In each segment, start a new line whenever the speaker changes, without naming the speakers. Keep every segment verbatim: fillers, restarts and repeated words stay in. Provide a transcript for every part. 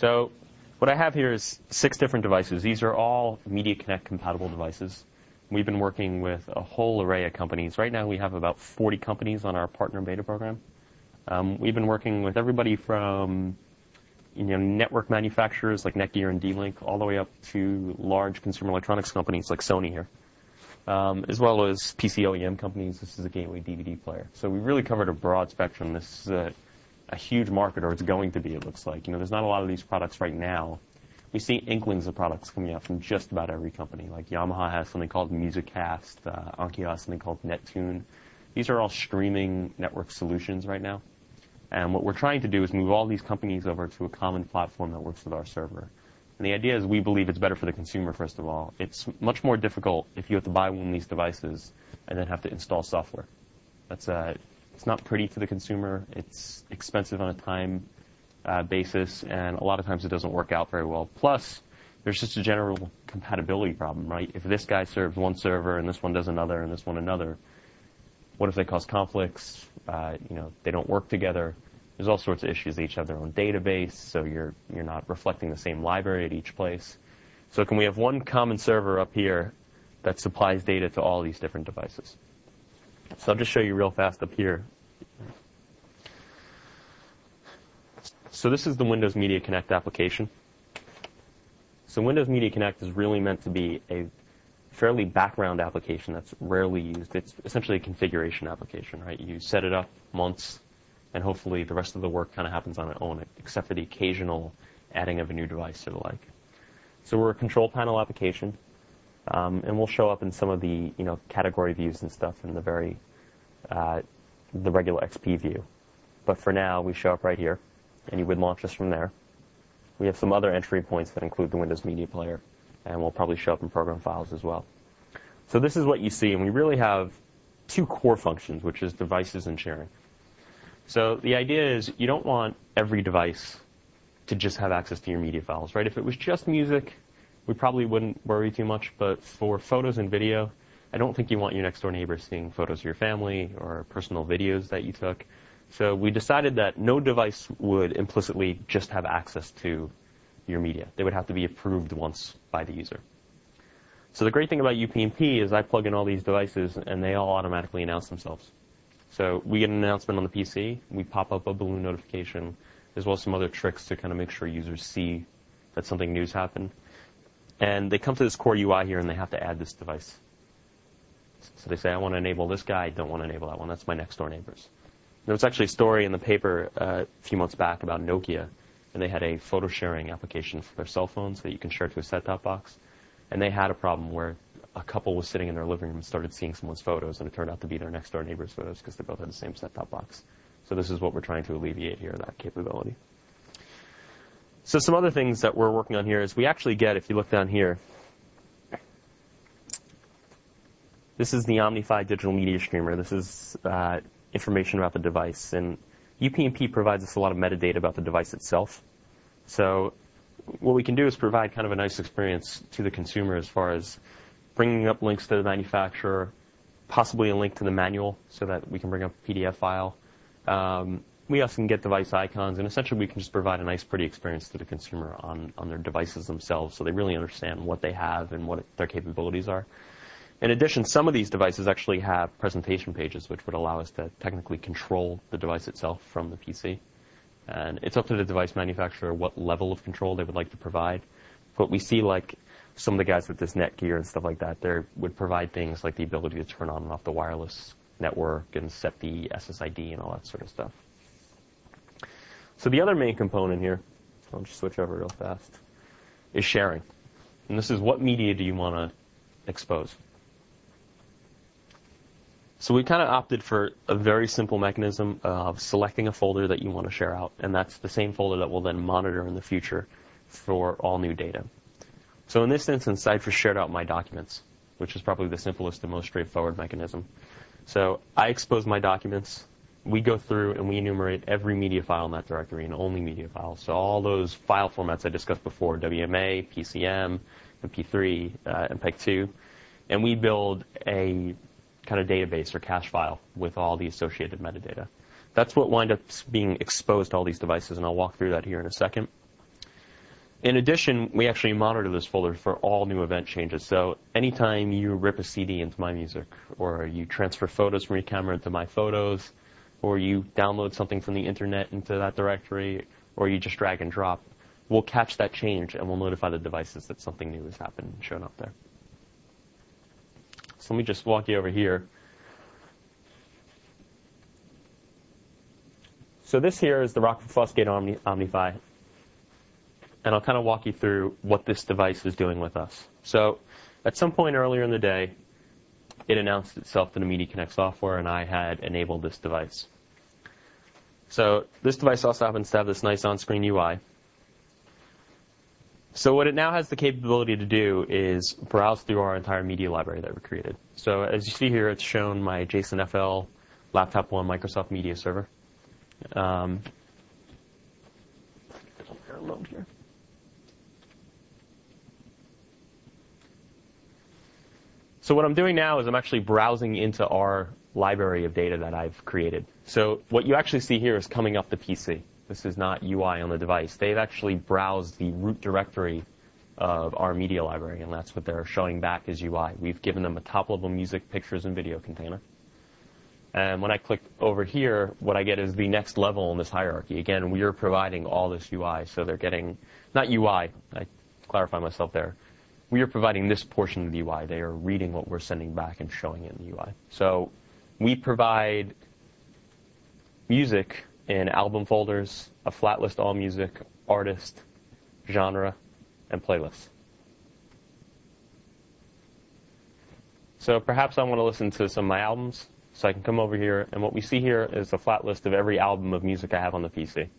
So what I have here is six different devices. These are all MediaConnect compatible devices. We've been working with a whole array of companies. Right now we have about forty companies on our partner beta program. Um, we've been working with everybody from you know, network manufacturers like Netgear and D-Link all the way up to large consumer electronics companies like Sony here, um, as well as P C O E M companies. This is a gateway D V D player. So we really covered a broad spectrum. This is a, a huge market, or it's going to be, it looks like. You know, there's not a lot of these products right now. We see inklings of products coming out from just about every company. Like Yamaha has something called Musicast, uh, Onkyo has something called Nettune. These are all streaming network solutions right now. And what we're trying to do is move all these companies over to a common platform that works with our server. And the idea is we believe it's better for the consumer, first of all. It's much more difficult if you have to buy one of these devices and then have to install software. That's uh, it's not pretty to the consumer. It's expensive on a time uh, basis, and a lot of times it doesn't work out very well. Plus, there's just a general compatibility problem, right? If this guy serves one server and this one does another and this one another, what if they cause conflicts? Uh, you know, they don't work together. There's all sorts of issues. They each have their own database, so you're you're not reflecting the same library at each place. So can we have one common server up here that supplies data to all these different devices? So I'll just show you real fast up here. So this is the Windows Media Connect application. So Windows Media Connect is really meant to be a fairly background application that's rarely used. It's essentially a configuration application, right? You set it up once, and hopefully the rest of the work kind of happens on its own, except for the occasional adding of a new device or the like. So we're a control panel application, um, and we'll show up in some of the you know category views and stuff in the very uh, the regular X P view. But for now, we show up right here, and you would launch us from there. We have some other entry points that include the Windows Media Player, and we'll probably show up in program files as well. So this is what you see, and we really have two core functions, which is devices and sharing. So the idea is you don't want every device to just have access to your media files, right? If it was just music, we probably wouldn't worry too much, but for photos and video, I don't think you want your next door neighbor seeing photos of your family or personal videos that you took. So we decided that no device would implicitly just have access to your media. They would have to be approved once by the user. So the great thing about U P n P is I plug in all these devices and they all automatically announce themselves. So we get an announcement on the P C, we pop up a balloon notification, as well as some other tricks to kind of make sure users see that something new's happened. And they come to this core U I here and they have to add this device. So they say, I want to enable this guy, I don't want to enable that one. That's my next door neighbors. There was actually a story in the paper uh, a few months back about Nokia, and they had a photo sharing application for their cell phones that you can share to a set-top box. And they had a problem where a couple was sitting in their living room and started seeing someone's photos, and it turned out to be their next door neighbor's photos because they both had the same set-top box. So this is what we're trying to alleviate here, that capability. So some other things that we're working on here is we actually get, if you look down here, this is the OmniFi digital media streamer. This is uh, information about the device. And U P n P provides us a lot of metadata about the device itself. So what we can do is provide kind of a nice experience to the consumer as far as bringing up links to the manufacturer, possibly a link to the manual so that we can bring up a P D F file. Um, we also can get device icons, and essentially we can just provide a nice, pretty experience to the consumer on, on their devices themselves so they really understand what they have and what their capabilities are. In addition, some of these devices actually have presentation pages which would allow us to technically control the device itself from the P C. And it's up to the device manufacturer what level of control they would like to provide. But we see like some of the guys with this Netgear and stuff like that, they would provide things like the ability to turn on and off the wireless network and set the S S I D and all that sort of stuff. So the other main component here, I'll just switch over real fast, is sharing. And this is what media do you want to expose? So we kind of opted for a very simple mechanism of selecting a folder that you want to share out, and that's the same folder that we'll then monitor in the future for all new data. So in this instance, I just shared out my documents, which is probably the simplest and most straightforward mechanism. So I expose my documents. We go through and we enumerate every media file in that directory and only media files. So all those file formats I discussed before, W M A, P C M, M P three, uh, M P E G two, and we build a kind of database or cache file with all the associated metadata. That's what winds up being exposed to all these devices, and I'll walk through that here in a second. in addition, we actually monitor this folder for all new event changes. So anytime you rip a C D into My Music, or you transfer photos from your camera into My Photos, or you download something from the internet into that directory, or you just drag and drop, we'll catch that change and we'll notify the devices that something new has happened and shown up there. So let me just walk you over here. So this here is the Rockwell Fosgate Omni OmniFi. And I'll kind of walk you through what this device is doing with us. So at some point earlier in the day, it announced itself to the MediaConnect software, and I had enabled this device. So this device also happens to have this nice on-screen U I. So what it now has the capability to do is browse through our entire media library that we created. So as you see here, it's shown my JSON F L Laptop One Microsoft Media Server. Um, here. So what I'm doing now is I'm actually browsing into our library of data that I've created. So what you actually see here is coming up the P C. This is not U I on the device. They've actually browsed the root directory of our media library, and that's what they're showing back as U I. We've given them a top-level music, pictures, and video container. And when I click over here, what I get is the next level in this hierarchy. Again, we are providing all this U I, so they're getting, not U I, I clarify myself there. We are providing this portion of the U I. They are reading what we're sending back and showing it in the U I. So we provide music in album folders, a flat list all music, artist, genre, and playlist. So perhaps I want to listen to some of my albums, so I can come over here, and what we see here is a flat list of every album of music I have on the P C.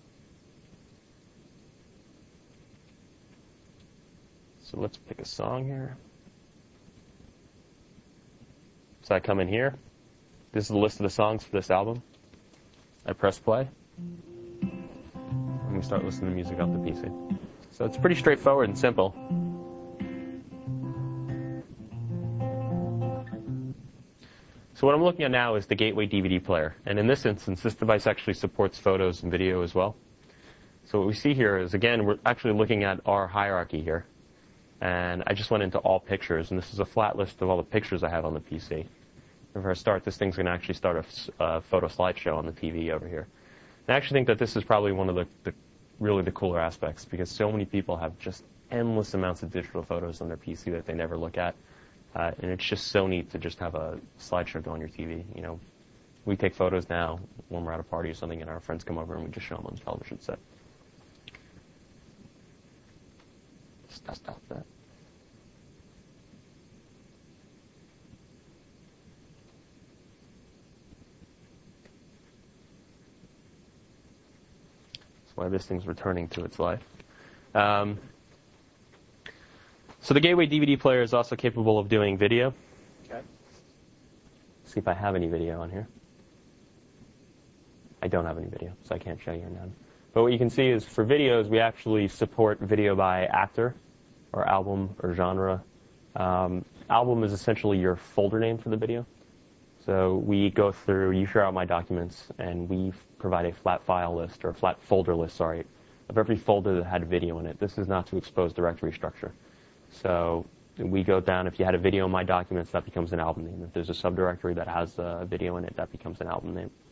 So let's pick a song here. So I come in here. This is the list of the songs for this album. I press play. And we start listening to music off the P C. So it's pretty straightforward and simple. So what I'm looking at now is the Gateway D V D player. And in this instance, this device actually supports photos and video as well. So what we see here is, again, we're actually looking at our hierarchy here. And I just went into all pictures, and this is a flat list of all the pictures I have on the P C. If I start, this thing's going to actually start a uh, photo slideshow on the T V over here. And I actually think that this is probably one of the, the really the cooler aspects, because so many people have just endless amounts of digital photos on their P C that they never look at. Uh, and it's just so neat to just have a slideshow go on your T V. You know, we take photos now when we're at a party or something, and our friends come over and we just show them on the television set. Just stop that. That's why this thing's returning to its life. Um, So the Gateway D V D player is also capable of doing video. Okay. See if I have any video on here. I don't have any video, so I can't show you none. But what you can see is for videos, we actually support video by actor, or album, or genre. Um, album is essentially your folder name for the video. So we go through, you share out my documents, and we provide a flat file list, or a flat folder list, sorry, of every folder that had video in it. This is not to expose directory structure. So we go down, if you had a video in my documents, that becomes an album name. If there's a subdirectory that has a video in it, that becomes an album name.